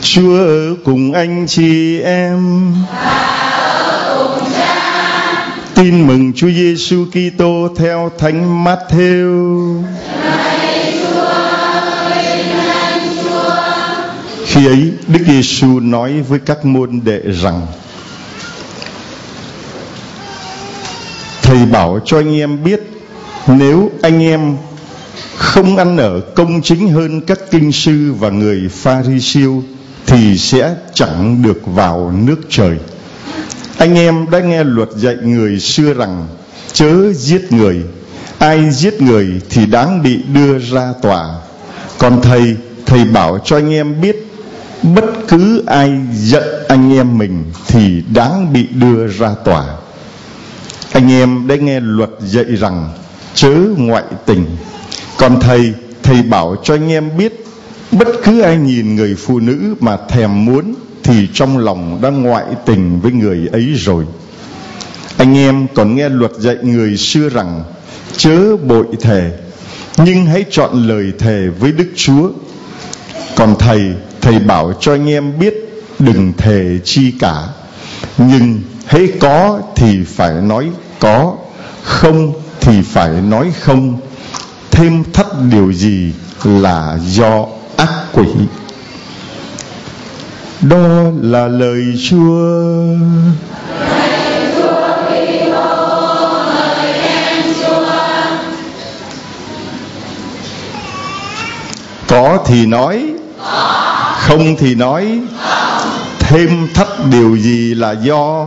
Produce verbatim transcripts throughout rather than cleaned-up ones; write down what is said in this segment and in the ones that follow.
Chúa ở cùng anh chị em. Tin mừng Chúa Giêsu Kitô theo Thánh Matthew. Khi ấy, Đức Giêsu nói với các môn đệ rằng: Thầy bảo cho anh em biết, nếu anh em không ăn ở công chính hơn các kinh sư và người Pha-ri-siêu thì sẽ chẳng được vào nước trời. Anh em đã nghe luật dạy người xưa rằng: chớ giết người, ai giết người thì đáng bị đưa ra tòa. Còn thầy, thầy bảo cho anh em biết, bất cứ ai giận anh em mình thì đáng bị đưa ra tòa. Anh em đã nghe luật dạy rằng: chớ ngoại tình. Còn thầy, thầy bảo cho anh em biết, bất cứ ai nhìn người phụ nữ mà thèm muốn thì trong lòng đã ngoại tình với người ấy rồi. Anh em còn nghe luật dạy người xưa rằng: chớ bội thề, nhưng hãy chọn lời thề với Đức Chúa. Còn thầy, thầy bảo cho anh em biết, đừng thề chi cả, nhưng hãy có thì phải nói có, không thì phải nói không, thêm thắt điều gì là do ác quỷ. Đó là lời Chúa. Có thì nói, không thì nói, thêm thắt điều gì là do.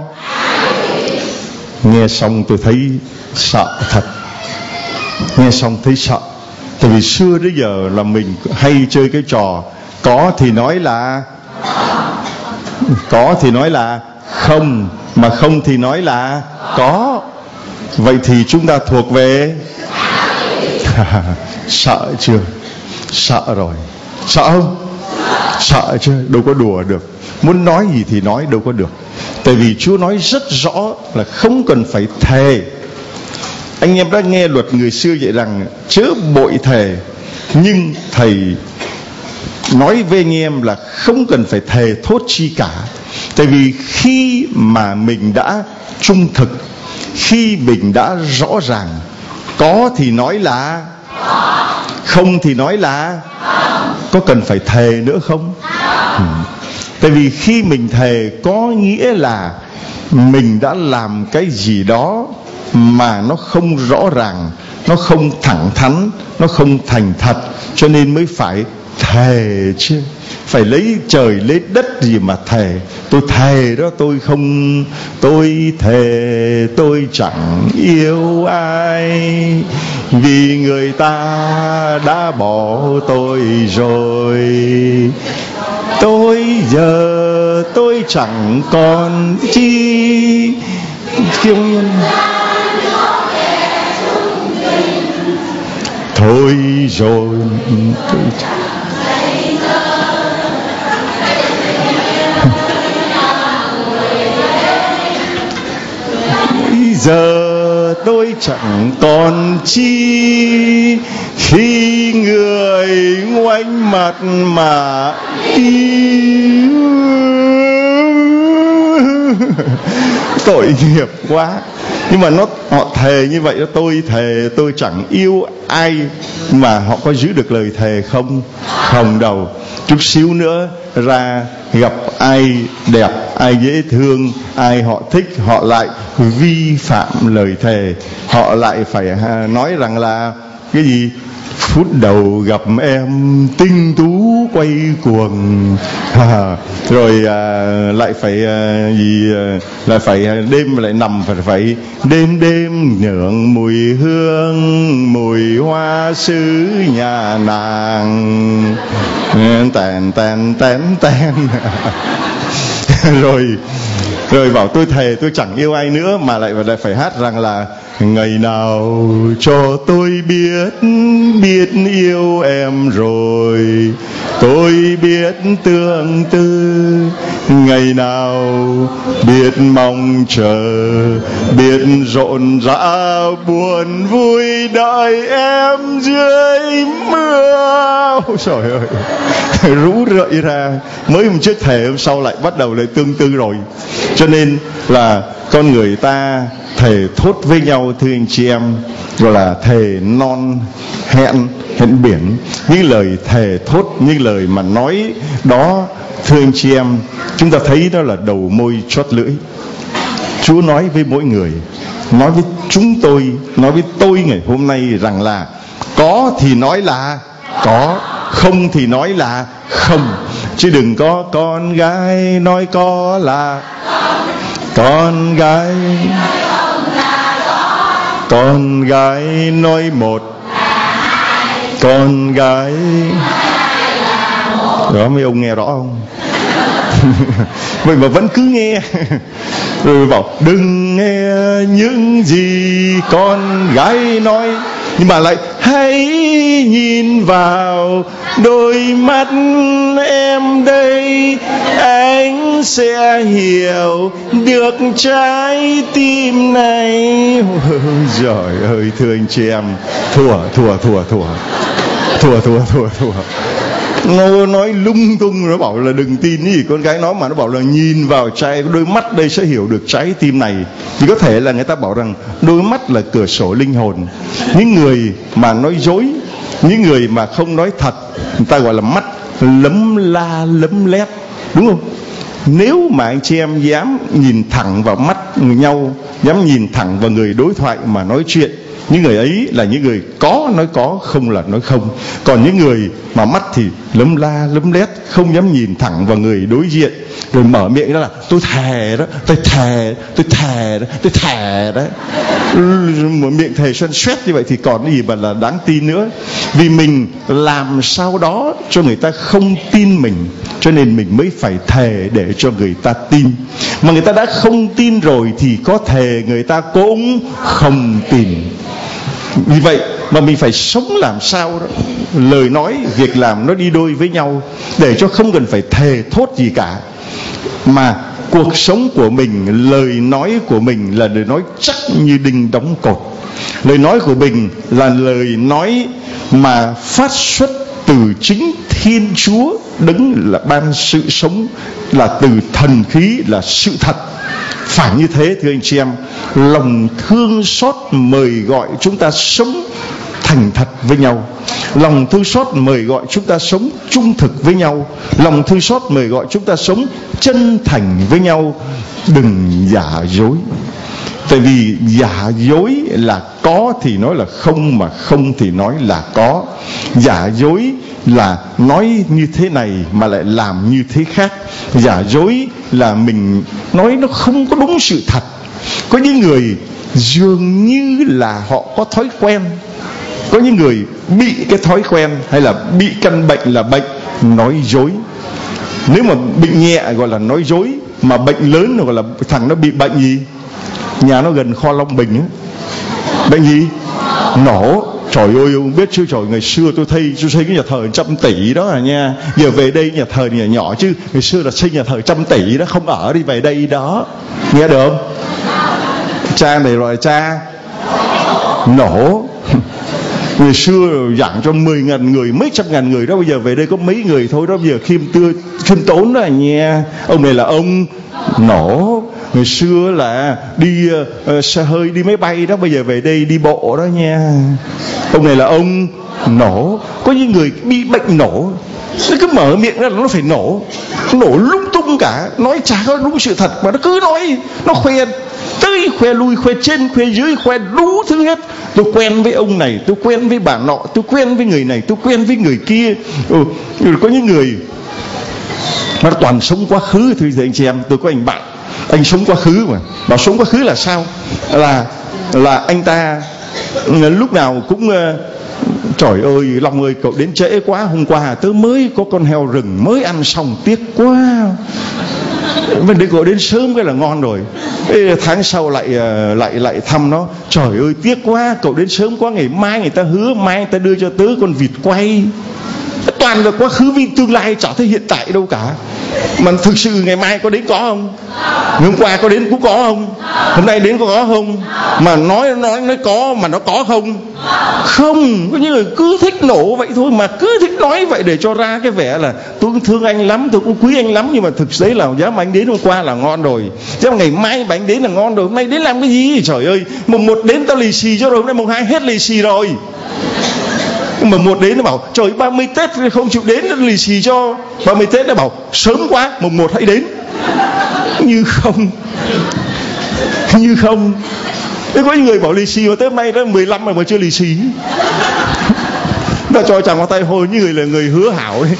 Nghe xong tôi thấy sợ thật. Nghe xong thấy sợ. Tại vì xưa đến giờ là mình hay chơi cái trò có thì nói là có thì nói là không, mà không thì nói là có. Vậy thì chúng ta thuộc về sợ chưa? Sợ rồi. Sợ không? Sợ chứ, đâu có đùa được. Muốn nói gì thì nói, đâu có được. Tại vì Chúa nói rất rõ là không cần phải thề. Anh em đã nghe luật người xưa dạy rằng chớ bội thề, nhưng thầy nói với anh em là không cần phải thề thốt chi cả. Tại vì khi mà mình đã trung thực, khi mình đã rõ ràng, có thì nói là không thì nói là có cần phải thề nữa không? Ừ. Tại vì khi mình thề có nghĩa là mình đã làm cái gì đó mà nó không rõ ràng, nó không thẳng thắn, nó không thành thật, cho nên mới phải thề chứ. Phải lấy trời lấy đất gì mà thề. Tôi thề đó, tôi không, tôi thề tôi chẳng yêu ai, vì người ta đã bỏ tôi rồi. Tôi giờ tôi chẳng còn chi kiêu nhiên. Thôi rồi tôi bây giờ tôi chẳng còn chi, khi người ngoảnh mặt mà yêu. Tội nghiệp quá. Nhưng mà nó họ thề như vậy đó, tôi thề tôi chẳng yêu ai, mà họ có giữ được lời thề không? Không đâu. Chút xíu nữa ra gặp ai đẹp, ai dễ thương, ai họ thích, họ lại vi phạm lời thề. Họ lại phải nói rằng là cái gì? Phút đầu gặp em tinh tú quay cuồng, à, rồi à, lại phải à, gì à, lại phải đêm lại nằm phải phải đêm đêm nhượng mùi hương mùi hoa sứ nhà nàng tèn tèn tèn tèn rồi rồi bảo tôi thề tôi chẳng yêu ai nữa, mà lại lại phải hát rằng là ngày nào cho tôi biết biết yêu em rồi, tôi biết tương tư, ngày nào biết mong chờ, biết rộn rã buồn vui đợi em dưới mưa Ôi trời ơi, rũ rượi ra. Mới hôm trước thề, hôm sau lại bắt đầu lại tương tư rồi. Cho nên là con người ta thề thốt với nhau, thưa anh chị em, gọi là thề non hẹn hẹn biển. Những lời thề thốt, những lời mà nói đó, thưa anh chị em, chúng ta thấy đó là đầu môi chót lưỡi. Chúa nói với mỗi người, nói với chúng tôi, nói với tôi ngày hôm nay rằng là có thì nói là có, không thì nói là không. Chứ đừng có con gái nói có là con gái, con gái nói một, con gái. Đó, mấy ông nghe rõ không? Vậy mà vẫn cứ nghe. Rồi bảo đừng nghe những gì con gái nói, nhưng mà lại hãy nhìn vào đôi mắt em đây, anh sẽ hiểu được trái tim này. Ôi giời ơi, thưa anh chị em, thua thua thua thua thua thua thua thua nó nói lung tung. Nó bảo là đừng tin gì con gái nói, mà nó bảo là nhìn vào trái đôi mắt đây sẽ hiểu được trái tim này. Thì có thể là người ta bảo rằng đôi mắt là cửa sổ linh hồn. Những người mà nói dối, những người mà không nói thật, người ta gọi là mắt lấm la lấm lét, đúng không? Nếu mà anh chị em dám nhìn thẳng vào mắt nhau, dám nhìn thẳng vào người đối thoại mà nói chuyện, những người ấy là những người có nói có, không là nói không. Còn những người mà mắt thì lấm la lấm lét, không dám nhìn thẳng vào người đối diện, rồi mở miệng đó là tôi thề đó, tôi thề, tôi thề đó, tôi thề đó. Mở miệng thề xoăn xoét như vậy thì còn cái gì mà là đáng tin nữa. Vì mình làm sao đó cho người ta không tin mình, cho nên mình mới phải thề để cho người ta tin. Mà người ta đã không tin rồi thì có thề người ta cũng không tin. Vì vậy mà mình phải sống làm sao đó, lời nói, việc làm nó đi đôi với nhau, để cho không cần phải thề thốt gì cả, mà cuộc sống của mình, lời nói của mình là lời nói chắc như đinh đóng cột. Lời nói của mình là lời nói mà phát xuất từ chính Thiên Chúa, đấng là ban sự sống, là từ thần khí, là sự thật. Phải như thế, thưa anh chị em. Lòng thương xót mời gọi chúng ta sống thành thật với nhau. Lòng thương xót mời gọi chúng ta sống trung thực với nhau. Lòng thương xót mời gọi chúng ta sống chân thành với nhau. Đừng giả dối. Tại vì giả dối là có thì nói là không, mà không thì nói là có. Giả dối là nói như thế này mà lại làm như thế khác. Giả dối là mình nói nó không có đúng sự thật. Có những người dường như là họ có thói quen, có những người bị cái thói quen hay là bị căn bệnh là bệnh nói dối. Nếu mà bệnh nhẹ gọi là nói dối, mà bệnh lớn gọi là thằng nó bị bệnh gì? Nhà nó gần kho Long Bình ấy. Bệnh gì? Nổ. Trời ơi, ông biết chứ, trời, ngày xưa tôi thấy tôi xây cái nhà thờ trăm tỷ đó à nha. Giờ về đây nhà thờ nhà nhỏ chứ, ngày xưa là xây nhà thờ trăm tỷ đó, không ở đi về đây đó. Nghe được không? Cha này rồi cha nổ. Ngày xưa giảng cho mười ngàn người, mấy trăm ngàn người đó, bây giờ về đây có mấy người thôi đó. Bây giờ khiêm tươi, khiêm tốn đó à nha. Ông này là ông nổ. Ngày xưa là đi uh, xe hơi, đi máy bay đó, bây giờ về đây đi bộ đó nha. Ông này là ông nổ. Có những người bị bệnh nổ, nó cứ mở miệng ra là nó phải nổ, nổ lung tung cả, nói chả có đúng sự thật mà nó cứ nói, nó khoe tới khoe lui, khoe trên khoe dưới, khoe đủ thứ hết. Tôi quen với ông này, tôi quen với bà nọ, tôi quen với người này, tôi quen với người kia. Ừ, có những người nó toàn sống quá khứ. Thưa anh chị em, tôi có anh bạn, anh sống quá khứ mà. Bảo sống quá khứ là sao? Là là anh ta lúc nào cũng uh, trời ơi Long ơi, cậu đến trễ quá, hôm qua tớ mới có con heo rừng mới ăn xong, tiếc quá. Mình để cậu đến sớm cái là ngon rồi. Ê, tháng sau lại uh, lại lại thăm nó, trời ơi tiếc quá, cậu đến sớm quá, ngày mai người ta hứa mai người ta đưa cho tớ con vịt quay. Toàn là quá khứ với tương lai, chả thấy hiện tại đâu cả. Mà thực sự ngày mai có đến có không? Hôm qua có đến cũng có không? Hôm nay đến có có không? Mà nói nói nói có mà nó có không? Không. Có những người cứ thích nổ vậy thôi, mà cứ thích nói vậy để cho ra cái vẻ là tôi cũng thương anh lắm, tôi cũng quý anh lắm, nhưng mà thực tế là giá mà anh đến hôm qua là ngon rồi, chứ ngày mai mà anh đến là ngon rồi. Hôm nay đến làm cái gì? Trời ơi, mùng một đến tao lì xì cho rồi, hôm nay mùng hai hết lì xì rồi. Mà một đến nó bảo trời ba mươi Tết không chịu đến, nó lì xì cho ba mươi Tết, nó bảo sớm quá mùng một hãy đến. Như không, như không. Thế có những người bảo lì xì mà tới nay đó mười lăm mà chưa lì xì. Nó cho chàng vào tay hồi như người là người hứa hảo ấy.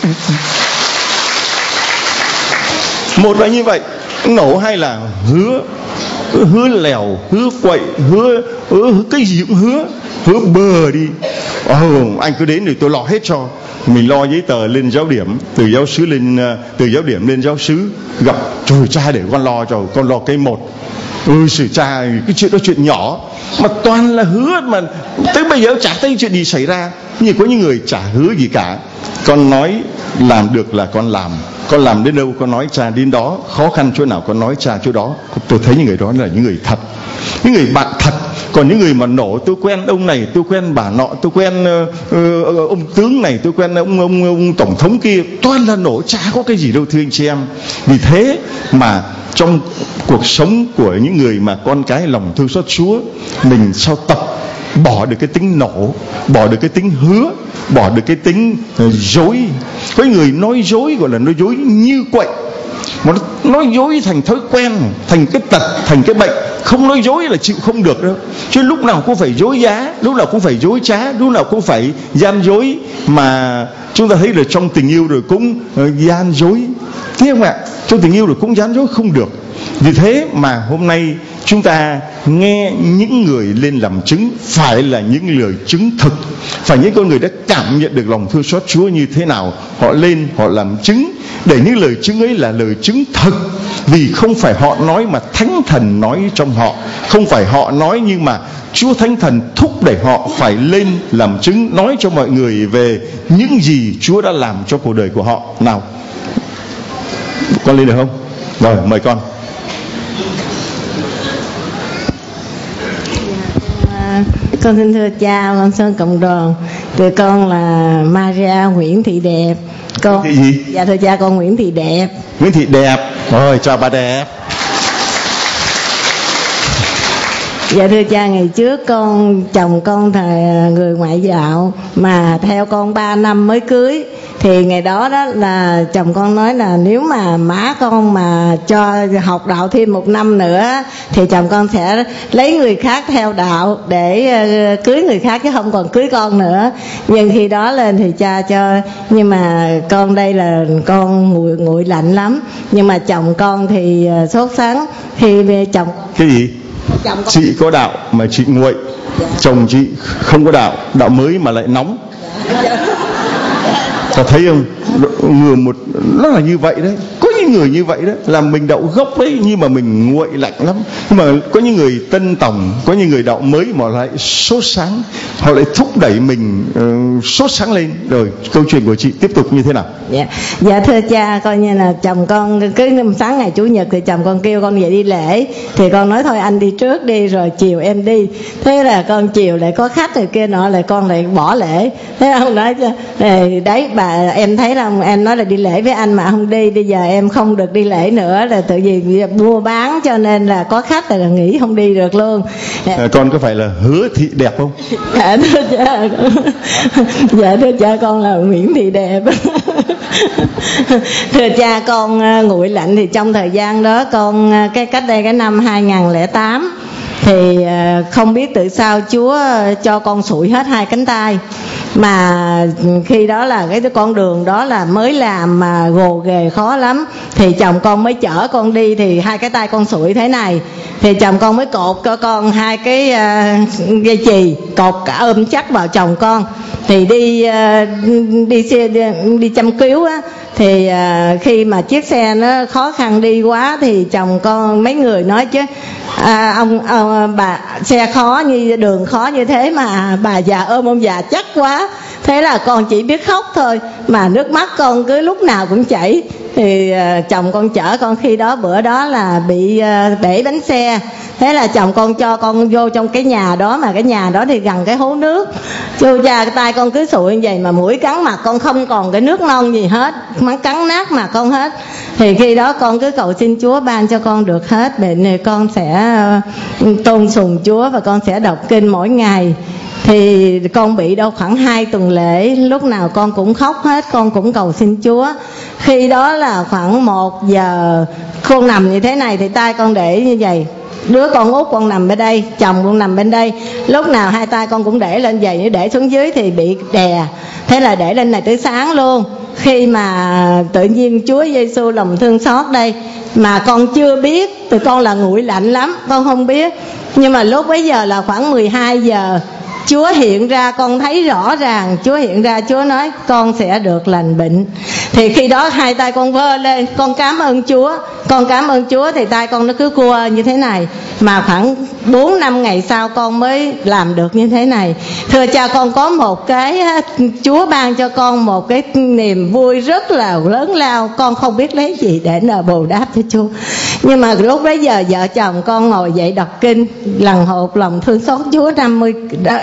Một là như vậy, nổ, hay là hứa hứa lèo, hứa quậy, hứa, hứa cái gì cũng hứa, hứa bờ đi. Ồ, anh cứ đến thì tôi lo hết cho. Mình lo giấy tờ lên giáo điểm, từ giáo sứ lên từ giáo điểm lên giáo sứ, gặp trời cha để con lo cho, con lo cái một. Ừ, sự cha cái chuyện đó chuyện nhỏ mà toàn là hứa, mà tới bây giờ chả thấy chuyện gì xảy ra. Nhưng có những người chả hứa gì cả. Con nói làm được là con làm, con làm đến đâu con nói cha đến đó, khó khăn chỗ nào con nói cha chỗ đó. Tôi thấy những người đó là những người thật, những người bạn thật. Còn những người mà nổ tôi quen ông này, tôi quen bà nọ, tôi quen uh, uh, ông tướng này, tôi quen ông, ông ông tổng thống kia, toàn là nổ, chả có cái gì đâu thưa anh chị em. Vì thế mà trong cuộc sống của những người mà con cái lòng thương xót Chúa, mình sao tập bỏ được cái tính nổ, bỏ được cái tính hứa, bỏ được cái tính uh, dối. Có người nói dối gọi là nói dối như quậy, mà nói dối thành thói quen, thành cái tật, thành cái bệnh. Không nói dối là chịu không được đâu. Chứ lúc nào cũng phải dối giá, lúc nào cũng phải dối trá, lúc nào cũng phải gian dối. Mà chúng ta thấy là trong tình yêu rồi cũng uh, gian dối, thấy không ạ? Trong tình yêu rồi cũng gian dối không được. Vì thế mà hôm nay chúng ta nghe những người lên làm chứng phải là những lời chứng thực, phải những con người đã cảm nhận được lòng thương xót Chúa như thế nào, họ lên họ làm chứng, để những lời chứng ấy là lời chứng thực. Vì không phải họ nói mà Thánh Thần nói trong họ, không phải họ nói nhưng mà Chúa Thánh Thần thúc đẩy họ phải lên làm chứng, nói cho mọi người về những gì Chúa đã làm cho cuộc đời của họ. Nào, con lên được không? Rồi, mời con. Con xin thưa cha, con xin cộng đoàn. Tụi con là Maria Nguyễn Thị Đẹp. Con Thị gì? Dạ thưa cha, con Nguyễn Thị Đẹp. Nguyễn Thị Đẹp. Rồi, chào bà Đẹp. Dạ thưa cha, ngày trước con chồng con là người ngoại đạo, mà theo con ba năm mới cưới. Thì ngày đó đó là chồng con nói là nếu mà má con mà cho học đạo thêm một năm nữa thì chồng con sẽ lấy người khác theo đạo để cưới người khác, chứ không còn cưới con nữa. Nhưng khi đó lên thì cha cho, nhưng mà con đây là con nguội, nguội lạnh lắm. Nhưng mà chồng con thì sốt sắng. Khi chồng cái gì? Chồng con... Chị có đạo mà chị nguội. Dạ. Chồng chị không có đạo, đạo mới mà lại nóng. Dạ. Có thấy không? Người một nó là như vậy đấy. Có những người như vậy đó, làm mình đậu gốc đấy nhưng mà mình nguội lạnh lắm. Nhưng mà có những người tân tòng, có những người đạo mới mà lại sốt sáng, họ lại thúc đẩy mình uh, sốt sáng lên. Rồi câu chuyện của chị tiếp tục như thế nào? Dạ, dạ thưa cha, coi như là chồng con cứ sáng ngày chủ nhật thì chồng con kêu con về đi lễ, thì con nói thôi anh đi trước đi rồi chiều em đi. Thế là con chiều lại có khách rồi kia nọ, lại con lại bỏ lễ. Thế ông nói đấy bà, em thấy là em nói là đi lễ với anh mà không đi, bây giờ em không được đi lễ nữa, là tự vì mua bán cho nên là có khách là nghỉ không đi được luôn. À, con có phải là Hứa Thị Đẹp không? Dạ thưa cha, dạ thưa cha, con là Nguyễn Thị Đẹp. Thưa cha, con nguội lạnh thì trong thời gian đó con cái cách đây cái năm hai nghìn lẻ tám thì không biết tự sao Chúa cho con sụi hết hai cánh tay. Mà khi đó là cái con đường đó là mới làm mà gồ ghề khó lắm, thì chồng con mới chở con đi, thì hai cái tay con sụi thế này, thì chồng con mới cột cho con hai cái uh, dây chì cột cả ôm chắc vào chồng con. Thì đi uh, đi xe đi, đi chăm cứu á, thì uh, khi mà chiếc xe nó khó khăn đi quá thì chồng con mấy người nói chứ à, ông, ông bà xe khó như đường khó như thế mà bà già ôm ông già chắc quá. Thế là con chỉ biết khóc thôi, mà nước mắt con cứ lúc nào cũng chảy. Thì uh, chồng con chở con, khi đó bữa đó là bị uh, bể bánh xe. Thế là chồng con cho con vô trong cái nhà đó, mà cái nhà đó thì gần cái hố nước. Chú cha tay con cứ sụi như vậy, mà mũi cắn mặt con không còn cái nước non gì hết, mắt cắn nát mặt con hết. Thì khi đó con cứ cầu xin Chúa ban cho con được hết bệnh này, con sẽ uh, tôn sùng Chúa và con sẽ đọc kinh mỗi ngày. Thì con bị đâu khoảng hai tuần lễ, lúc nào con cũng khóc hết, con cũng cầu xin Chúa. Khi đó là khoảng một giờ con nằm như thế này thì tay con để như vậy. Đứa con út con nằm bên đây, chồng con nằm bên đây. Lúc nào hai tay con cũng để lên vậy, nếu để xuống dưới thì bị đè. Thế là để lên này tới sáng luôn. Khi mà tự nhiên Chúa Giêsu lòng thương xót đây, mà con chưa biết, tụi con là nguội lạnh lắm, con không biết. Nhưng mà lúc bấy giờ là khoảng mười hai giờ, Chúa hiện ra, con thấy rõ ràng Chúa hiện ra, Chúa nói con sẽ được lành bệnh. Thì khi đó hai tay con vơ lên, con cảm ơn Chúa, con cảm ơn Chúa. Thì tay con nó cứ cua như thế này, mà khoảng bốn năm ngày sau con mới làm được như thế này. Thưa cha, con có một cái, Chúa ban cho con một cái niềm vui rất là lớn lao, con không biết lấy gì để nợ bù đáp cho Chúa. Nhưng mà lúc bấy giờ vợ chồng con ngồi dậy đọc kinh, lần hộp lòng thương xót Chúa năm mươi.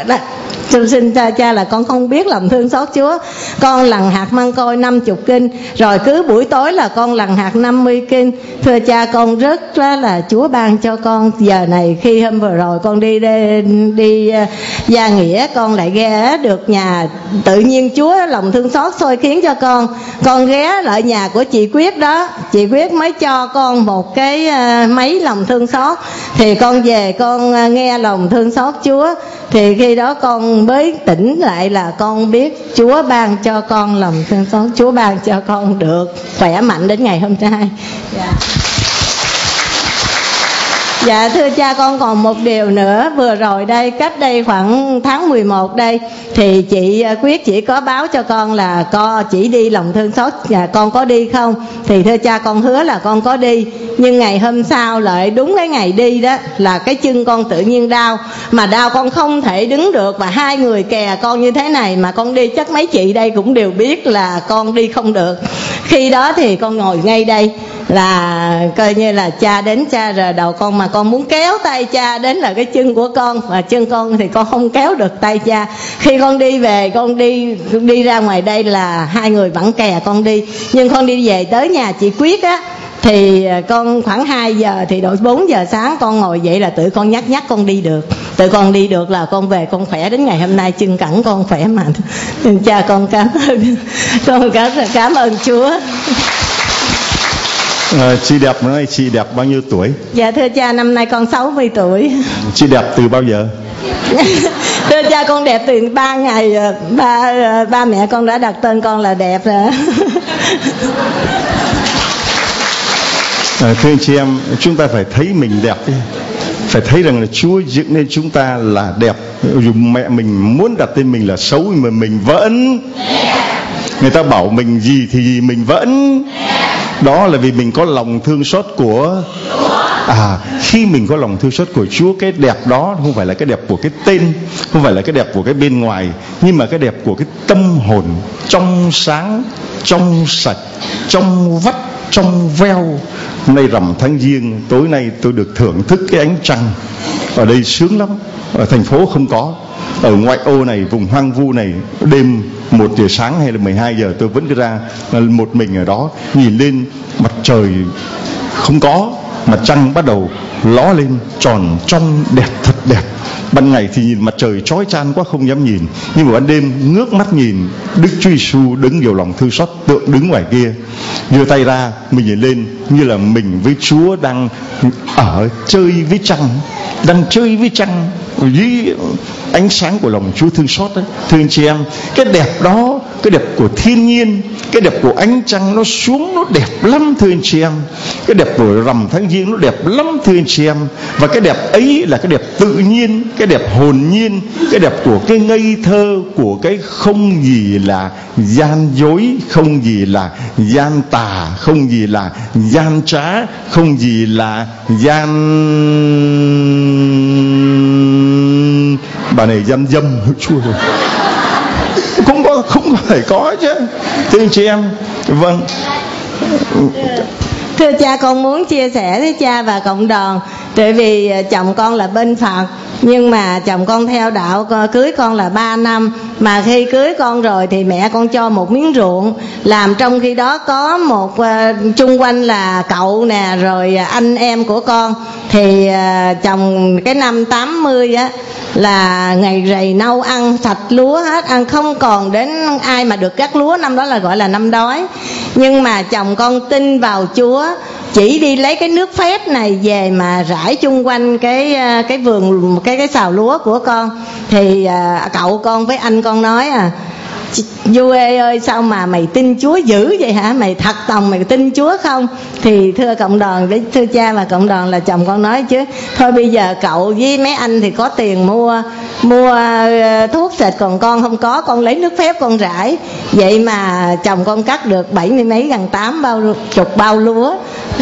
Tôi xin cha cha là con không biết lòng thương xót Chúa. Con lần hạt măng côi năm chục kinh, rồi cứ buổi tối là con lần hạt năm mươi kinh. Thưa cha, con rất là Chúa ban cho con giờ này. Khi hôm vừa rồi con đi đi, đi uh, Gia Nghĩa, con lại ghé được nhà. Tự nhiên Chúa lòng thương xót xôi khiến cho con Con ghé lại nhà của chị Quyết đó. Chị Quyết mới cho con một cái uh, máy lòng thương xót. Thì con về con uh, nghe lòng thương xót Chúa. Thì khi đó con mới tỉnh lại là con biết Chúa ban cho con lòng thương xót, Chúa ban cho con được khỏe mạnh đến ngày hôm nay. Dạ. Dạ thưa cha, con còn một điều nữa. Vừa rồi đây, cách đây khoảng tháng mười một đây, thì chị Quyết chỉ có báo cho con là con chỉ đi lòng thương xót, dạ, con có đi không? Thì thưa cha, con hứa là con có đi. Nhưng ngày hôm sau lại đúng cái ngày đi đó là cái chân con tự nhiên đau, mà đau con không thể đứng được, và hai người kè con như thế này mà con đi, chắc mấy chị đây cũng đều biết là con đi không được. Khi đó thì con ngồi ngay đây, là coi như là cha đến, cha rờ đầu con, mà con muốn kéo tay cha đến là cái chân của con, mà chân con thì con không kéo được tay cha. Khi con đi về, con đi đi ra ngoài đây là hai người vẫn kè con đi. Nhưng con đi về tới nhà chị Quyết á, thì con khoảng hai giờ, thì độ bốn giờ sáng con ngồi dậy là tự con nhắc nhắc con đi được. Tự con đi được là con về con khỏe đến ngày hôm nay, chân cẳng con khỏe mạnh. Cha con cảm ơn, con cảm, cảm ơn Chúa. À, chị đẹp nói chị đẹp bao nhiêu tuổi? Dạ thưa cha, năm nay con sáu mươi tuổi. Chị đẹp từ bao giờ? Thưa cha, con đẹp từ ba ngày, ba ba mẹ con đã đặt tên con là đẹp rồi. À, thưa anh chị em, chúng ta phải thấy mình đẹp đi, phải thấy rằng là Chúa dựng nên chúng ta là đẹp. Dù mẹ mình muốn đặt tên mình là xấu, nhưng mà mình vẫn, người ta bảo mình gì thì mình vẫn. Đó là vì mình có lòng thương xót của À, khi mình có lòng thương xót của Chúa, cái đẹp đó không phải là cái đẹp của cái tên, không phải là cái đẹp của cái bên ngoài, nhưng mà cái đẹp của cái tâm hồn trong sáng, trong sạch, trong vắt, trong veo. Hôm nay rằm tháng Giêng, tối nay tôi được thưởng thức cái ánh trăng. Ở đây sướng lắm, ở thành phố không có. Ở ngoại ô này, vùng hoang vu này, đêm một giờ sáng hay là mười hai giờ tôi vẫn cứ ra một mình ở đó, nhìn lên mặt trời không có, mặt trăng bắt đầu ló lên tròn trong, đẹp thật đẹp. Ban ngày thì nhìn mặt trời chói chang quá không dám nhìn, nhưng mà ban đêm ngước mắt nhìn Đức Chúa Giêsu đứng nhiều lòng thương xót, tượng đứng ngoài kia, giơ tay ra, mình nhìn lên như là mình với Chúa đang ở chơi với trăng, đang chơi với trăng dưới ánh sáng của lòng Chúa thương xót đấy. Thưa anh chị em, cái đẹp đó, cái đẹp của thiên nhiên, cái đẹp của ánh trăng nó xuống, nó đẹp lắm thưa anh chị em. Cái đẹp của rằm tháng Giêng nó đẹp lắm thưa anh chị em. Và cái đẹp ấy là cái đẹp tự nhiên, cái đẹp hồn nhiên, cái đẹp của cái ngây thơ, của cái không gì là gian dối, không gì là gian tà, không gì là gian trá, không gì là gian... bà này gian dâm. Chúa ơi. Cũng có, cũng phải có chứ, thưa anh chị em. Vâng. Thưa cha, con muốn chia sẻ với cha và cộng đoàn. Tại vì chồng con là bên Phật, nhưng mà chồng con theo đạo, cưới con là ba năm. Mà khi cưới con rồi thì mẹ con cho một miếng ruộng làm, trong khi đó có một uh, chung quanh là cậu nè, rồi anh em của con. Thì uh, chồng cái năm tám mươi á là ngày rày nâu, ăn sạch lúa hết, ăn không còn đến ai mà được cắt lúa. Năm đó là gọi là năm đói. Nhưng mà chồng con tin vào Chúa, chỉ đi lấy cái nước phép này về mà rải chung quanh cái cái vườn, cái cái xào lúa của con. Thì à, cậu con với anh con nói à, Du Ê ơi, sao mà mày tin Chúa dữ vậy hả? Mày thật lòng mày tin Chúa không? Thì thưa cộng đoàn, với thưa cha và cộng đoàn, là chồng con nói chứ thôi bây giờ cậu với mấy anh thì có tiền mua mua thuốc xịt, còn con không có, con lấy nước phép con rải. Vậy mà chồng con cắt được bảy mươi mấy, gần tám bao chục bao lúa.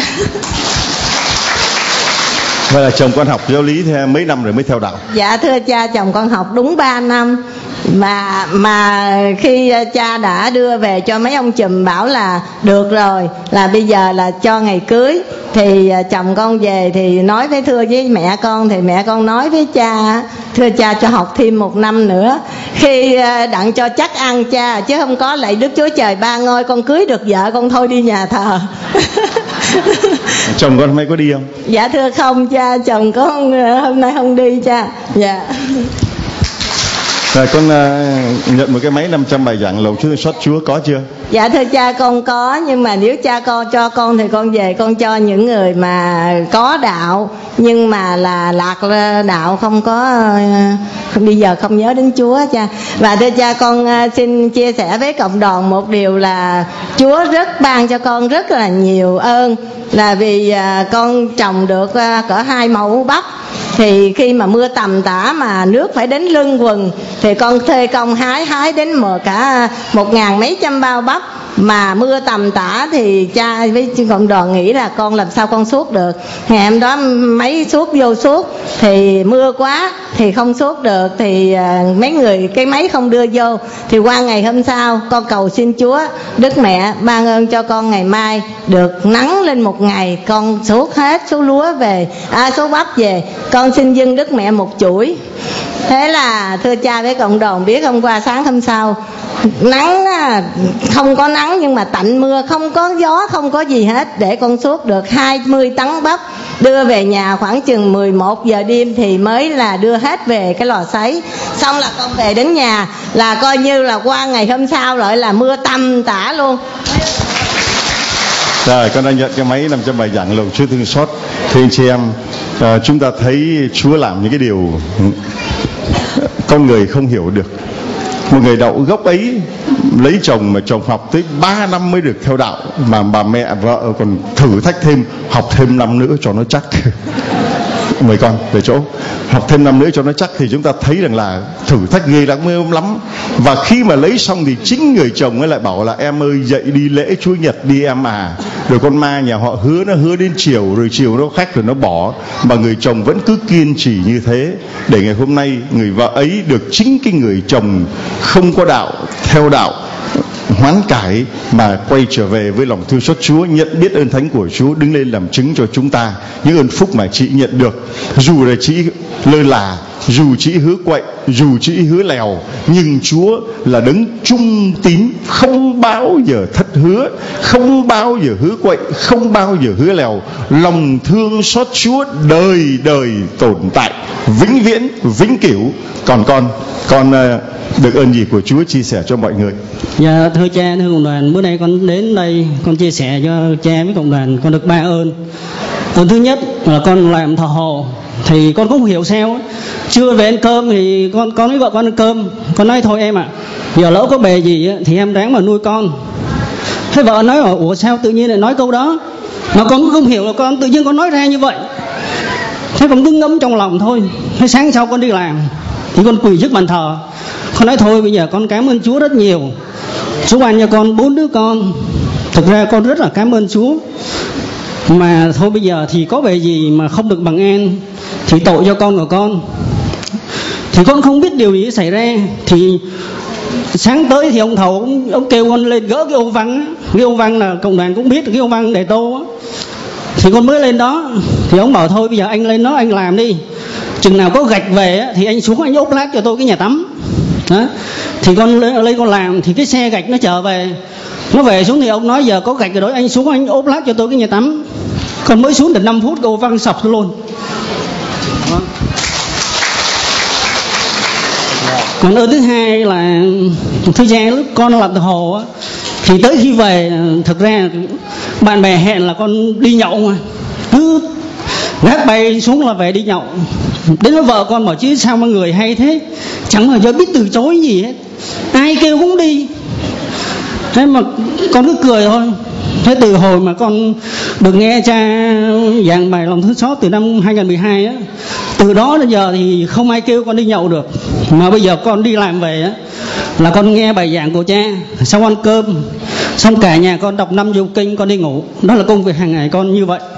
Vậy là chồng con học giáo lý mấy năm rồi mới theo đạo? Dạ thưa cha, chồng con học đúng ba năm. Mà mà khi cha đã đưa về cho mấy ông chùm bảo là được rồi, là bây giờ là cho ngày cưới, thì chồng con về thì nói với thưa với mẹ con, thì mẹ con nói với cha, thưa cha cho học thêm một năm nữa, khi đặng cho chắc ăn cha, chứ không có lạy Đức Chúa Trời ba ngôi con cưới được vợ con thôi đi nhà thờ. Chồng con hôm nay có đi không? Dạ thưa không cha, chồng con hôm nay không đi cha. Dạ. Rồi con uh, nhận một cái máy năm trăm bài giảng lầu Chúa xót Chúa có chưa? Dạ thưa cha con có, nhưng mà nếu cha con cho con thì con về con cho những người mà có đạo, nhưng mà là lạc đạo, không có không, bây giờ không nhớ đến Chúa cha. Và thưa cha, con uh, xin chia sẻ với cộng đoàn một điều là Chúa rất ban cho con rất là nhiều ơn, là vì uh, con trồng được uh, cỡ hai mẫu bắp. Thì khi mà mưa tầm tã mà nước phải đến lưng quần, thì con thuê công hái hái đến một cả một ngàn mấy trăm bao bắp. Mà mưa tầm tã thì cha với cộng đoàn nghĩ là con làm sao con suốt được. Ngày hôm đó máy suốt vô suốt, thì mưa quá thì không suốt được, thì mấy người cái máy không đưa vô. Thì qua ngày hôm sau con cầu xin Chúa, Đức Mẹ ban ơn cho con ngày mai được nắng lên một ngày, con suốt hết số lúa về, à, số bắp về. Con xin dâng Đức Mẹ một chuỗi. Thế là thưa cha với cộng đoàn biết, hôm qua sáng hôm sau nắng, không có nắng nhưng mà tạnh mưa, không có gió, không có gì hết, để con suốt được hai mươi tấn bắp. Đưa về nhà khoảng chừng mười một giờ đêm thì mới là đưa hết về cái lò sấy. Xong là con về đến nhà là coi như là qua ngày hôm sau lại là mưa tầm tã luôn. Rồi con đã nhận cái máy năm trăm bài giảng lầu Chúa thương xót. Thì anh chị em, à, chúng ta thấy Chúa làm những cái điều con người không hiểu được. Một người đạo gốc ấy lấy chồng mà chồng học tới ba năm mới được theo đạo, mà bà mẹ vợ còn thử thách thêm, học thêm năm nữa cho nó chắc. Mời con về chỗ, học thêm năm nữa cho nó chắc. Thì chúng ta thấy rằng là thử thách ghê lắm lắm. Và khi mà lấy xong thì chính người chồng ấy lại bảo là em ơi dậy đi lễ Chúa Nhật đi em à. Rồi con ma nhà họ hứa, nó hứa đến chiều, rồi chiều nó khách rồi nó bỏ. Mà người chồng vẫn cứ kiên trì như thế, để ngày hôm nay người vợ ấy được chính cái người chồng không có đạo, theo đạo, hoán cải mà quay trở về với lòng thương xót Chúa, nhận biết ơn thánh của Chúa, đứng lên làm chứng cho chúng ta những ơn phúc mà chị nhận được. Dù là chị lơ là, dù chị hứa quậy, dù chị hứa lèo, nhưng Chúa là đấng trung tín, không bao giờ thất hứa, không bao giờ hứa quậy, không bao giờ hứa lèo. Lòng thương xót Chúa đời đời tồn tại, vĩnh viễn vĩnh cửu. Còn con con được ơn gì của Chúa chia sẻ cho mọi người? Dạ thưa cha, thưa cộng đoàn, bữa nay con đến đây con chia sẻ cho cha với cộng đoàn con được ba ơn. Ơn thứ nhất là con làm thờ hồ, thì con cũng hiểu sao, chưa về ăn cơm thì con con với vợ con ăn cơm, con nói thôi em ạ, à, giờ lỡ có bề gì thì em ráng mà nuôi con. Thế vợ nói ủa sao tự nhiên lại nói câu đó, mà con cũng không hiểu là con tự nhiên con nói ra như vậy. Thế con cứ ngấm trong lòng thôi. Thế sáng sau con đi làm thì con quỳ trước bàn thờ, con nói thôi bây giờ con cảm ơn Chúa rất nhiều, Chúa ban cho con bốn đứa con. Thực ra con rất là cảm ơn Chúa, mà thôi bây giờ thì có về gì mà không được bằng an thì tội cho con của con. Thì con không biết điều gì xảy ra, thì sáng tới thì ông thầu ông, ông kêu con lên gỡ cái ô văn, cái ô văn là cộng đoàn cũng biết cái ô văn để tô á. Thì con mới lên đó thì ông bảo thôi bây giờ anh lên đó anh làm đi, chừng nào có gạch về á, thì anh xuống anh ốp lát cho tôi cái nhà tắm đó. Thì con lên, lên con làm thì cái xe gạch nó trở về, nó về xuống thì ông nói giờ có gạch rồi đó, anh xuống anh ốp lát cho tôi cái nhà tắm. Con mới xuống được năm phút ô văn sập luôn đó. Còn ơn thứ hai là thời gian lúc con làm thợ hồ á, thì tới khi về thực ra bạn bè hẹn là con đi nhậu mà cứ gác bay xuống là về đi nhậu. Đến với vợ con bảo chứ sao mà người hay thế, chẳng bao giờ biết từ chối gì hết, ai kêu cũng đi. Thế mà con cứ cười thôi. Thế từ hồi mà con được nghe cha giảng bài lòng thương xót từ năm hai không một hai á, từ đó đến giờ thì không ai kêu con đi nhậu được. Mà bây giờ con đi làm về á là con nghe bài giảng của cha, xong ăn cơm, xong cả nhà con đọc năm du kinh, con đi ngủ. Đó là công việc hàng ngày con như vậy.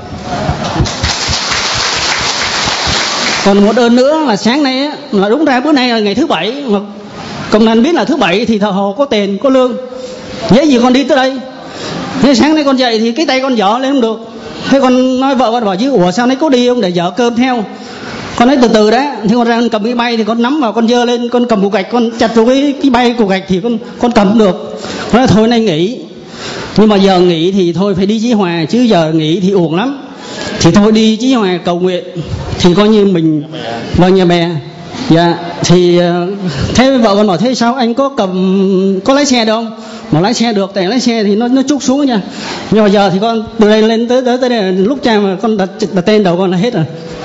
Còn một ơn nữa là sáng nay á, là đúng ra bữa nay là ngày thứ bảy, mà công đoàn biết là thứ bảy thì thợ hồ có tiền có lương, dễ gì con đi tới đây. Thế sáng nay con dậy thì cái tay con dở lên không được. Thế con nói vợ con bảo chứ ủa sao nãy có đi không để dở cơm theo. Con nói từ từ đấy. Thì con ra con cầm cái bay thì con nắm vào con dơ lên, con cầm cục gạch con chặt vào cái cái bay cục gạch thì con con cầm được. Con nói thôi nay nghỉ. Nhưng mà giờ nghỉ thì thôi phải đi Chí Hòa, chứ giờ nghỉ thì uổng lắm. Thì thôi đi Chí Hòa cầu nguyện thì coi như mình vào nhà bè. Dạ thì thế vợ con bảo thế sao anh có cầm có lái xe được không? Mà lái xe được, tại lái xe thì nó nó trút xuống nha. Nhưng mà giờ thì con từ đây lên tới tới tới đây, lúc cha mà con đặt, đặt tên đầu con là hết rồi.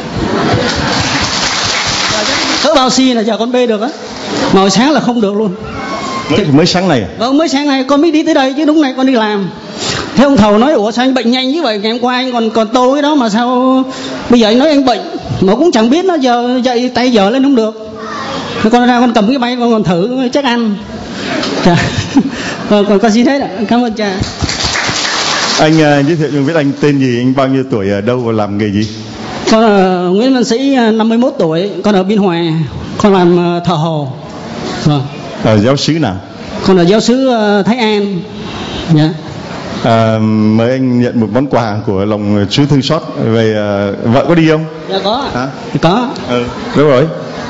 Cỡ bao xi là giờ con bê được á. Mà hồi sáng là không được luôn. Mới, mới sáng này à? Vâng mới sáng nay con mới đi tới đây chứ đúng này con đi làm. Thế ông thầu nói ủa sao anh bệnh nhanh như vậy, ngày hôm qua anh còn còn tô cái đó mà sao bây giờ anh nói anh bệnh. Mà cũng chẳng biết nó giờ dậy tay giờ lên không được. Thế con ra con cầm cái bay con còn thử chắc ăn. Dạ. Còn con, con xin hết ạ. Cảm ơn cha. Anh uh, giới thiệu cho biết anh tên gì, anh bao nhiêu tuổi, ở đâu và làm nghề gì? Con là Nguyễn Văn Sĩ, năm mươi mốt tuổi, con ở Biên Hòa, con làm thợ hồ. Vâng. Ở giáo xứ nào? Con là giáo xứ Thái An. Dạ. À, mời anh nhận một món quà của lòng Chúa thương xót. Về uh, vợ có đi không? Dạ có. Hả? Có. Ừ, đúng rồi.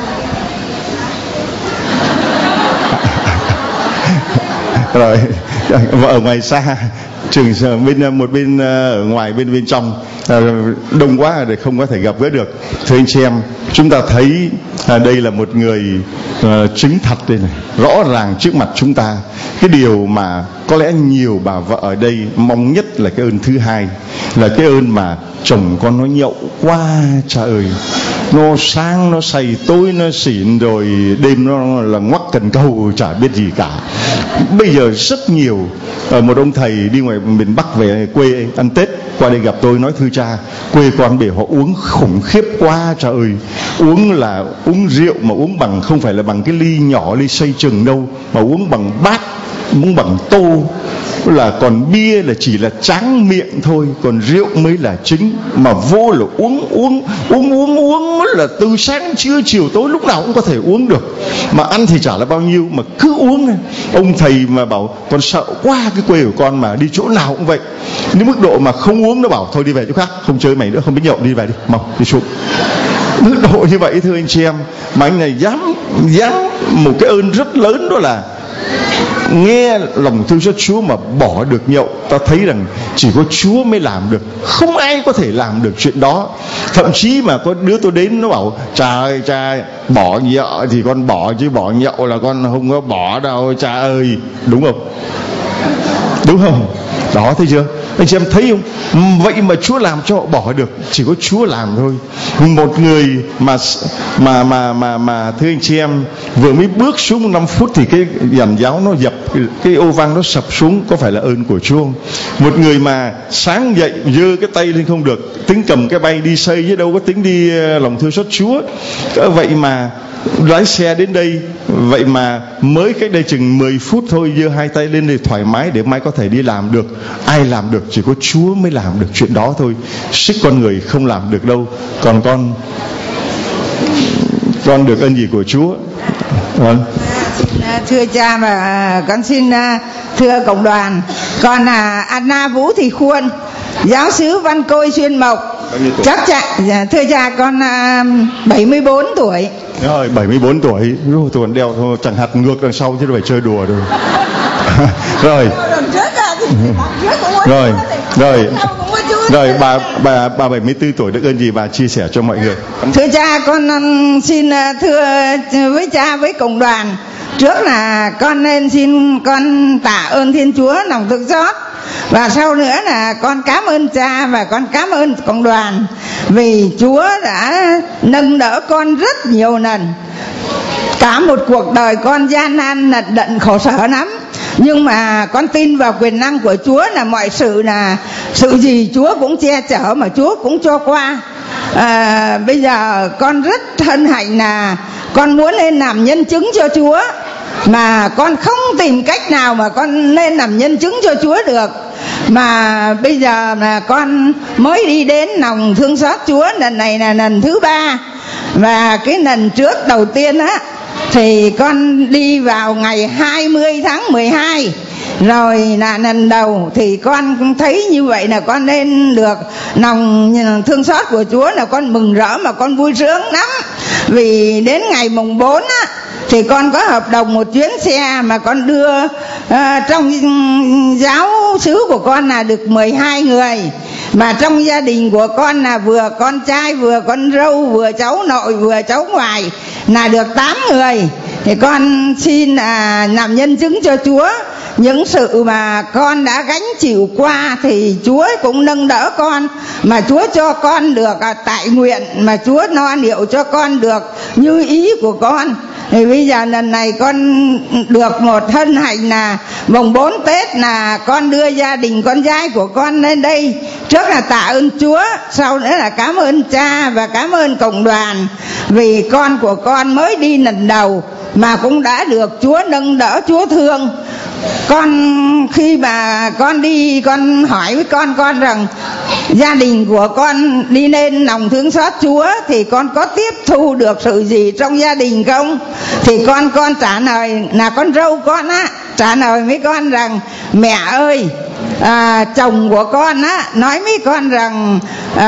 Rồi vợ ở ngoài xa, trường bên một bên ở ngoài bên bên trong đông quá để không có thể gặp gỡ được. Thưa anh chị em, chúng ta thấy à, đây là một người uh, chứng thật đây này, rõ ràng trước mặt chúng ta. Cái điều mà có lẽ nhiều bà vợ ở đây mong nhất là cái ơn thứ hai, là cái ơn mà chồng con nó nhậu quá trời ơi, nó sáng nó say, tối nó xỉn, rồi đêm nó là ngoắc cần câu chả biết gì cả. Bây giờ rất nhiều uh, một ông thầy đi ngoài miền Bắc về quê ăn Tết, qua đây gặp tôi nói thưa cha, quê con để họ uống khủng khiếp quá trời ơi. Uống là uống rượu mà uống bằng không phải là bằng cái ly nhỏ, ly xoay chừng đâu, mà uống bằng bát, uống bằng tô. Là còn bia là chỉ là tráng miệng thôi, còn rượu mới là chính. Mà vô là uống uống uống uống uống là từ sáng trưa chiều tối lúc nào cũng có thể uống được. Mà ăn thì chả là bao nhiêu mà cứ uống này. Ông thầy mà bảo con sợ quá cái quê của con mà đi chỗ nào cũng vậy. Đến mức độ mà không uống nó bảo thôi đi về chỗ khác, không chơi mày nữa, không biết nhậu, đi về đi, mau đi xuống. Mức độ như vậy thưa anh chị em. Mà anh này dám dám một cái ơn rất lớn, đó là nghe lòng thương xót Chúa mà bỏ được nhậu. Ta thấy rằng chỉ có Chúa mới làm được, không ai có thể làm được chuyện đó. Thậm chí mà có đứa tôi đến nó bảo cha ơi cha, bỏ nhậu thì con bỏ, chứ bỏ nhậu là con không có bỏ đâu cha ơi. Đúng không? Đúng không? Đó, thấy chưa? Anh chị em thấy không? Vậy mà Chúa làm cho họ bỏ được, chỉ có Chúa làm thôi. Một người mà mà mà mà mà thưa anh chị em, vừa mới bước xuống năm phút thì cái giàn giáo nó dập, cái ô vang nó sập xuống, có phải là ơn của Chúa không? Một người mà sáng dậy giơ cái tay lên không được, tính cầm cái bay đi xây chứ đâu có tính đi lòng thương xót Chúa. Vậy mà lái xe đến đây, vậy mà mới cách đây chừng mười phút thôi giơ hai tay lên để thoải mái để mai có thể đi làm được. Ai làm được? Chỉ có Chúa mới làm được chuyện đó thôi. Sức con người không làm được đâu. Còn con con được ơn gì của Chúa? Vâng. thưa cha và con xin thưa cộng đoàn, con là Anna Vũ Thị Khuôn, giáo xứ Văn Côi Xuyên Mộc. Chắc cha, thưa cha con bảy mươi bốn tuổi. Rồi, bảy mươi bốn tuổi, tôi còn đeo chẳng hạt ngược đằng sau chứ phải chơi đùa rồi. Rồi. Rồi, rồi. Rồi, bà bà bà bảy mươi tư tuổi, được ơn gì bà chia sẻ cho mọi người. Thưa cha, con xin thưa với cha với cộng đoàn. Trước là con nên xin con tạ ơn Thiên Chúa lòng thương xót, và sau nữa là con cảm ơn cha và con cảm ơn cộng đoàn vì Chúa đã nâng đỡ con rất nhiều lần. Cả một cuộc đời con gian nan lận đận khổ sở lắm, nhưng mà con tin vào quyền năng của Chúa, là mọi sự là sự gì Chúa cũng che chở mà Chúa cũng cho qua. à, Bây giờ con rất hân hạnh là con muốn lên làm nhân chứng cho Chúa, mà con không tìm cách nào mà con nên làm nhân chứng cho Chúa được. Mà bây giờ là con mới đi đến lòng thương xót Chúa, lần này là lần thứ ba. Và cái lần trước đầu tiên á thì con đi vào ngày hai mươi tháng mười hai. Rồi là lần đầu thì con thấy như vậy là con nên được lòng thương xót của Chúa, là con mừng rỡ mà con vui sướng lắm. Vì đến ngày mùng bốn á thì con có hợp đồng một chuyến xe mà con đưa uh, trong giáo xứ của con là được mười hai người, mà trong gia đình của con là vừa con trai, vừa con dâu, vừa cháu nội, vừa cháu ngoại là được tám người. Thì con xin là làm nhân chứng cho Chúa, những sự mà con đã gánh chịu qua thì Chúa cũng nâng đỡ con, mà Chúa cho con được à, tại nguyện, mà Chúa no liệu cho con được như ý của con. Thì bây giờ lần này con được một hân hạnh là mùng bốn Tết là con đưa gia đình con trai của con lên đây. Trước là tạ ơn Chúa, sau nữa là cảm ơn cha và cảm ơn cộng đoàn, vì con của con mới đi lần đầu mà cũng đã được Chúa nâng đỡ, Chúa thương. Con khi mà con đi, con hỏi với con con rằng gia đình của con đi lên lòng thương xót Chúa thì con có tiếp thu được sự gì trong gia đình không? Thì con con trả lời là con dâu con á trả lời với con rằng mẹ ơi, à, chồng của con á nói với con rằng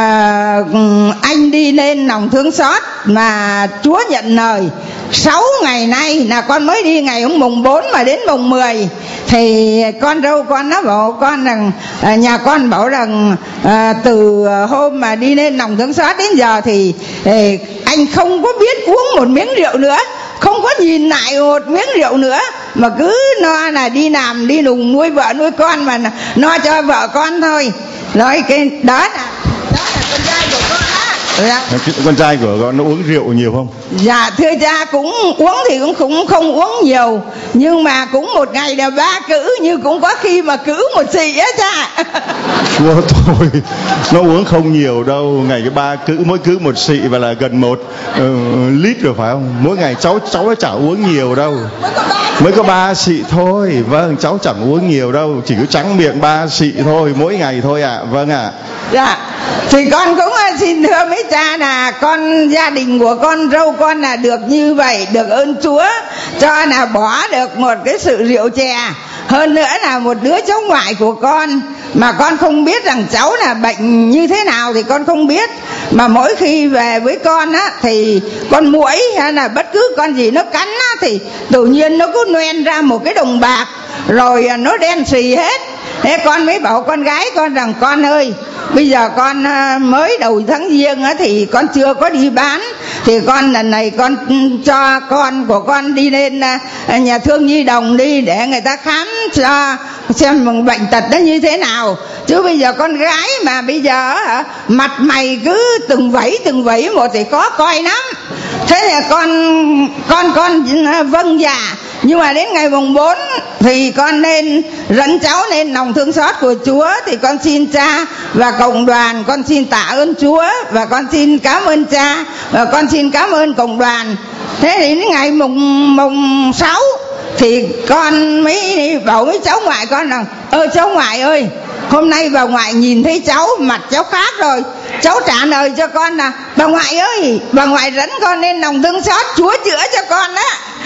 à, anh đi lên lòng thương xót mà Chúa nhận lời. Sáu ngày nay là con mới đi ngày hôm mùng bốn mà đến mùng mười thì con dâu con nó bảo con rằng à, nhà con bảo rằng à, từ hôm mà đi lên lòng thương xót đến giờ thì, thì anh không có biết uống một miếng rượu nữa, không có nhìn lại một miếng rượu nữa, mà cứ no là đi làm đi lùng nuôi vợ nuôi con, mà no cho vợ con thôi. Nói cái đó là đó là con trai của con á. Dạ. Con trai của con nó uống rượu nhiều không? Dạ thưa cha, cũng uống thì cũng cũng không uống nhiều, nhưng mà cũng một ngày là ba cữ, nhưng cũng có khi mà cữ một xị á cha. Chúa thôi, nó uống không nhiều đâu, ngày cái ba cữ, mỗi cữ một xị và là gần một uh, lít rồi phải không? Mỗi ngày cháu cháu nó chả uống nhiều đâu, mới có ba xị thôi. Vâng, cháu chẳng uống nhiều đâu, chỉ có trắng miệng ba xị thôi mỗi ngày thôi ạ. À. Vâng ạ. À. Dạ, thì con cũng xin thưa mấy cha là con gia đình của con dâu con là được như vậy, được ơn Chúa cho là bỏ được một cái sự rượu chè. Hơn nữa là một đứa cháu ngoại của con mà con không biết rằng cháu là bệnh như thế nào thì con không biết, mà mỗi khi về với con á thì con muỗi hay là bất cứ con gì nó cắn á thì tự nhiên nó cứ noen ra một cái đồng bạc rồi nó đen xì hết. Thế con mới bảo con gái con rằng con ơi, bây giờ con mới đầu tháng Giêng á thì con chưa có đi bán, thì con lần này con cho con của con đi lên nhà thương nhi đồng đi để người ta khám cho xem bệnh tật nó như thế nào. Chứ bây giờ con gái mà bây giờ mặt mày cứ từng vẫy từng vẫy một thì có coi lắm. Thế là con con con vâng dạ. Nhưng mà đến ngày mùng bốn thì con nên dẫn cháu lên lòng thương xót của Chúa. Thì con xin cha và cộng đoàn, con xin tạ ơn Chúa và con xin cảm ơn cha và con xin cảm ơn cộng đoàn. Thế thì đến ngày mùng mùng sáu thì con mới bảo với cháu ngoại con rằng ơ cháu ngoại ơi, hôm nay bà ngoại nhìn thấy cháu mặt cháu khác rồi. Cháu trả lời cho con là bà ngoại ơi, bà ngoại dẫn con lên lòng thương xót, Chúa chữa cho con á.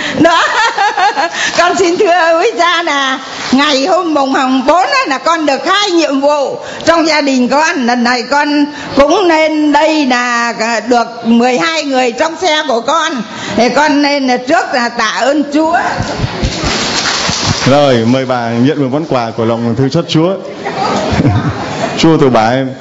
đó. Con xin thưa với cha là ngày hôm mùng hồng bốn là con được hai nhiệm vụ trong gia đình con. Lần này con cũng lên đây là được mười hai người trong xe của con, thì con lên là trước là tạ ơn Chúa. Rồi mời bà nhận một món quà của lòng thương xót Chúa. Chúa từ bà em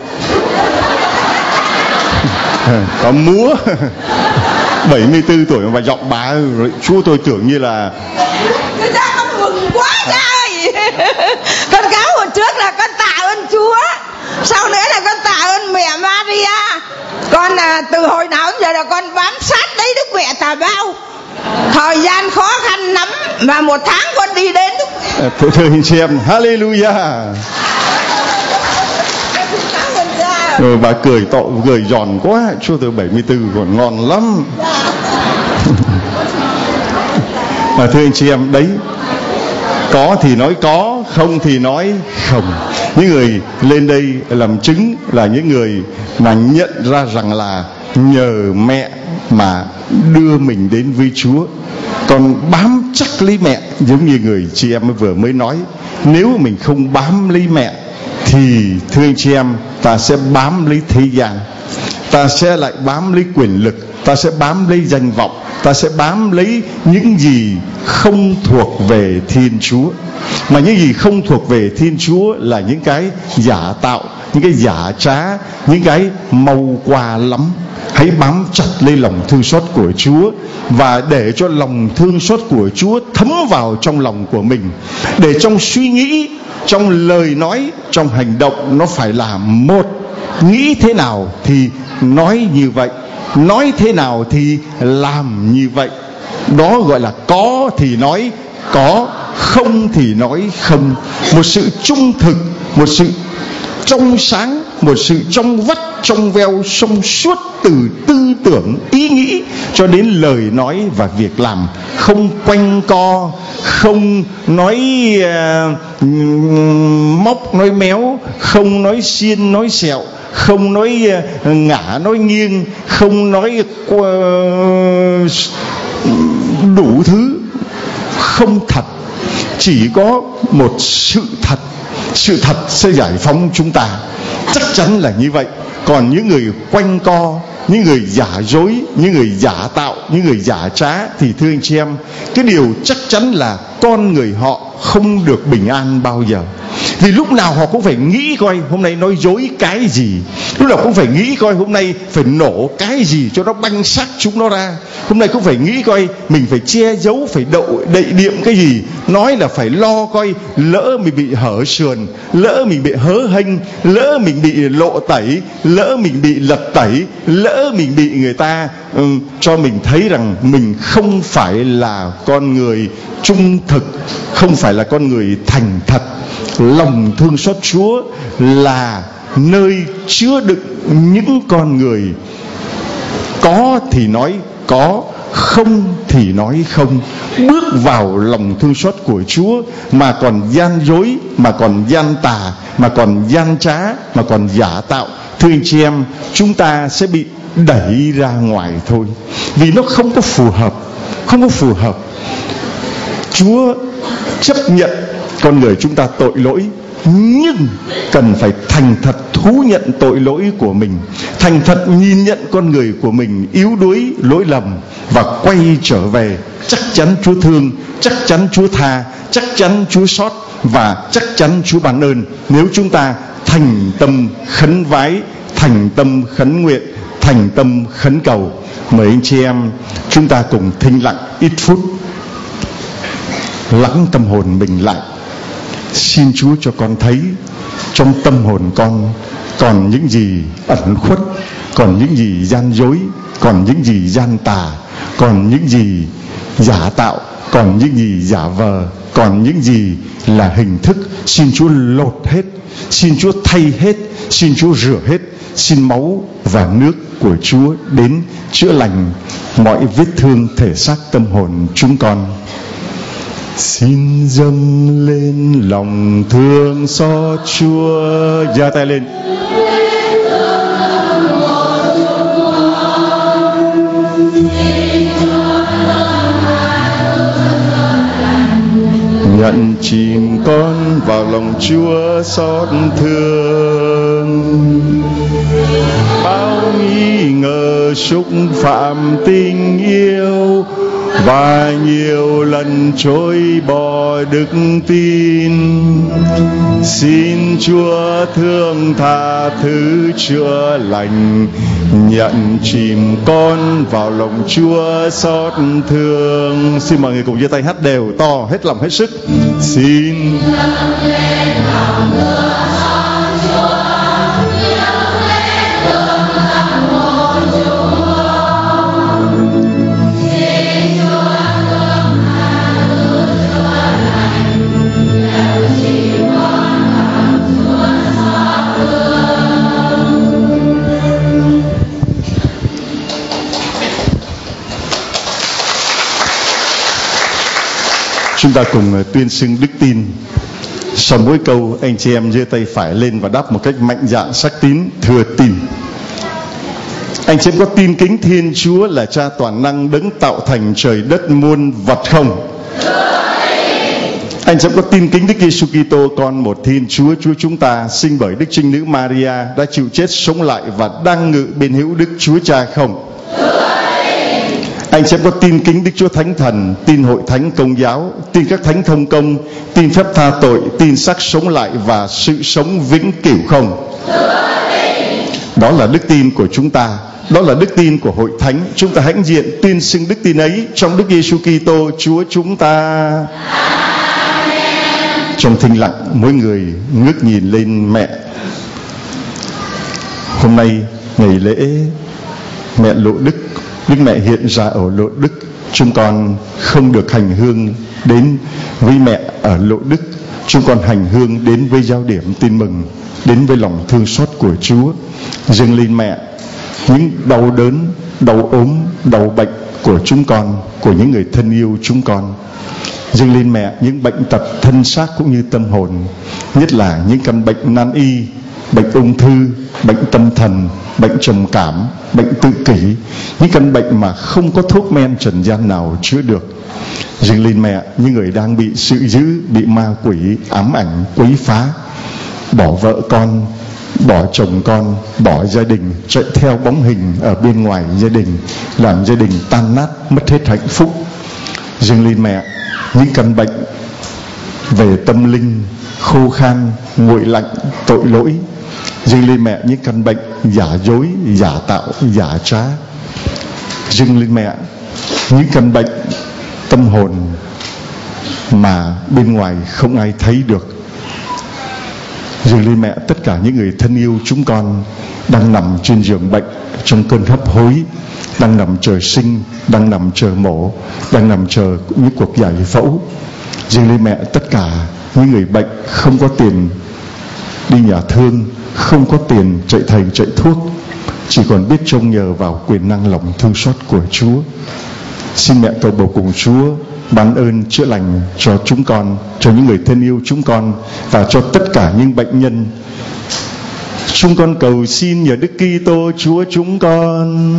có múa bảy mươi tư tuổi và giọng bà rồi. Chúa tôi tưởng như là cha con mừng quá cha ơi. Con cáo hồi trước là con tạ ơn Chúa, sau nữa là con tạ ơn mẹ Maria. Con là từ hồi nào giờ là con bám sát đấy Đức Mẹ Tà Bao. Thời gian khó khăn lắm mà một tháng con đi đến Đức Mẹ. Thưa thưa anh chị em, hallelujah. Rồi bà cười to, cười giòn quá. Chúa từ bảy mươi tư còn ngon lắm. Mà thưa anh chị em, đấy, có thì nói có, không thì nói không. Những người lên đây làm chứng là những người mà nhận ra rằng là nhờ mẹ mà đưa mình đến với Chúa. Còn bám chắc lấy mẹ, giống như người chị em vừa mới nói, nếu mình không bám lấy mẹ thì thưa anh chị em, ta sẽ bám lấy thế gian, ta sẽ lại bám lấy quyền lực, ta sẽ bám lấy danh vọng, ta sẽ bám lấy những gì không thuộc về Thiên Chúa. Mà những gì không thuộc về Thiên Chúa là những cái giả tạo, những cái giả trá, những cái mau qua lắm. Hãy bám chặt lấy lòng thương xót của Chúa, và để cho lòng thương xót của Chúa thấm vào trong lòng của mình, để trong suy nghĩ, trong lời nói, trong hành động nó phải là một. Nghĩ thế nào thì nói như vậy, nói thế nào thì làm như vậy. Đó gọi là có thì nói có, không thì nói không. Một sự trung thực, một sự trong sáng, một sự trong vắt, trong veo, trong suốt từ tư tưởng, ý nghĩ cho đến lời nói và việc làm. Không quanh co, không nói uh, móc, nói méo, không nói xiên, nói sẹo, không nói uh, ngả, nói nghiêng, không nói uh, đủ thứ không thật. Chỉ có một sự thật. Sự thật sẽ giải phóng chúng ta, chắc chắn là như vậy. Còn những người quanh co, những người giả dối, những người giả tạo, những người giả trá thì thưa anh chị em, cái điều chắc chắn là con người họ không được bình an bao giờ. Vì lúc nào họ cũng phải nghĩ coi hôm nay nói dối cái gì, lúc nào cũng phải nghĩ coi hôm nay phải nổ cái gì cho nó banh xác chúng nó ra. Hôm nay cũng phải nghĩ coi mình phải che giấu, phải đậu đậy điệm cái gì. Nói là phải lo coi lỡ mình bị hở sườn, lỡ mình bị hớ hênh, lỡ mình bị lộ tẩy, lỡ mình bị lật tẩy, lỡ mình bị người ta um, cho mình thấy rằng mình không phải là con người trung thực, không phải là con người thành thật. Lòng thương xót Chúa là nơi chứa đựng những con người có thì nói có, không thì nói không. Bước vào lòng thương xót của Chúa mà còn gian dối, mà còn gian tà, mà còn gian trá, mà còn giả tạo, thưa anh chị em, chúng ta sẽ bị đẩy ra ngoài thôi. Vì nó không có phù hợp, không có phù hợp. Chúa chấp nhận con người chúng ta tội lỗi, nhưng cần phải thành thật thú nhận tội lỗi của mình, thành thật nhìn nhận con người của mình yếu đuối, lỗi lầm và quay trở về. Chắc chắn Chúa thương, chắc chắn Chúa tha, chắc chắn Chúa xót và chắc chắn Chúa ban ơn, nếu chúng ta thành tâm khấn vái, thành tâm khấn nguyện, thành tâm khấn cầu. Mời anh chị em chúng ta cùng thinh lặng ít phút, lắng tâm hồn mình lại. Xin Chúa cho con thấy trong tâm hồn con còn những gì ẩn khuất, còn những gì gian dối, còn những gì gian tà, còn những gì giả tạo, còn những gì giả vờ, còn những gì là hình thức. Xin Chúa lột hết, xin Chúa thay hết, xin Chúa rửa hết. Xin máu và nước của Chúa đến chữa lành mọi vết thương thể xác tâm hồn chúng con. Xin dâng lên lòng thương xót Chúa. Giơ tay lên. nhận chìm con vào lòng Chúa xót thương. Bao nghi ngờ xúc phạm tình yêu và nhiều lần trôi bỏ đức tin, xin Chúa thương tha thứ chữa lành, nhận chìm con vào lòng Chúa xót thương. Xin mọi người cùng giơ tay hát đều to hết lòng hết sức. Xin chúng ta cùng tuyên xưng đức tin. Sau mỗi câu, anh chị em giơ tay phải lên và đáp một cách mạnh dạn sắc tín: thưa tin. Anh chị em có tin kính Thiên Chúa là Cha toàn năng đấng tạo thành trời đất muôn vật không? Anh chị em có tin kính Đức Giêsu Kitô, con một Thiên Chúa, Chúa chúng ta, sinh bởi Đức Trinh Nữ Maria, đã chịu chết sống lại và đang ngự bên hữu Đức Chúa Cha không? Anh chị em có tin kính Đức Chúa Thánh Thần, tin Hội Thánh Công giáo, tin các thánh thông công, tin phép tha tội, tin xác sống lại và sự sống vĩnh cửu không? Đó là đức tin của chúng ta, đó là đức tin của Hội Thánh. Chúng ta hãnh diện tuyên xưng đức tin ấy trong Đức Giêsu Kitô Chúa chúng ta. Amen. Trong thinh lặng, mỗi người ngước nhìn lên mẹ. Hôm nay ngày lễ mẹ Lộ Đức, Đức Mẹ hiện ra ở Lộ Đức. Chúng con không được hành hương đến với mẹ ở Lộ Đức, chúng con hành hương đến với giao điểm tin mừng, đến với lòng thương xót của Chúa, dâng lên mẹ những đau đớn, đau ốm, đau bệnh của chúng con, của những người thân yêu chúng con. Dâng lên mẹ những bệnh tật thân xác cũng như tâm hồn, nhất là những căn bệnh nan y, bệnh ung thư, bệnh tâm thần, bệnh trầm cảm, bệnh tự kỷ, những căn bệnh mà không có thuốc men trần gian nào chữa được. Dâng lên mẹ những người đang bị sự dữ, bị ma quỷ ám ảnh quấy phá, bỏ vợ con, bỏ chồng con, bỏ gia đình, chạy theo bóng hình ở bên ngoài gia đình, làm gia đình tan nát, mất hết hạnh phúc. Dâng lên mẹ những căn bệnh về tâm linh, khô khan, nguội lạnh, tội lỗi. Dâng lên mẹ những căn bệnh giả dối, giả tạo, giả trá. Dâng lên mẹ những căn bệnh tâm hồn mà bên ngoài không ai thấy được. Dâng lên mẹ tất cả những người thân yêu chúng con đang nằm trên giường bệnh trong cơn hấp hối, đang nằm chờ sinh, đang nằm chờ mổ, đang nằm chờ những cuộc giải phẫu. Dâng lên mẹ tất cả những người bệnh không có tiền đi nhà thương, không có tiền chạy thầy chạy thuốc, chỉ còn biết trông nhờ vào quyền năng lòng thương xót của Chúa. Xin mẹ cầu bầu cùng Chúa ban ơn chữa lành cho chúng con, cho những người thân yêu chúng con và cho tất cả những bệnh nhân. Chúng con cầu xin nhờ Đức Kitô Chúa chúng con.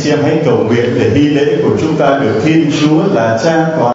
chị em hãy cầu nguyện để hy lễ của chúng ta được Thiên Chúa là Cha toàn